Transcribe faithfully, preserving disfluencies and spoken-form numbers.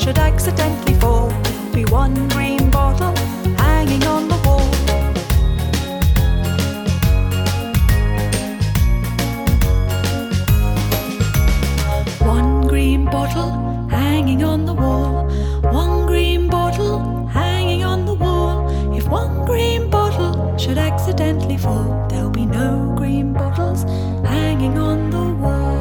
should accidentally fall, there'll be one green bottle hanging on the wall. One green bottle hanging on the wall, one green bottle hanging on the wall. If one green bottle should accidentally fall, there'll be no green bottles hanging on the wall.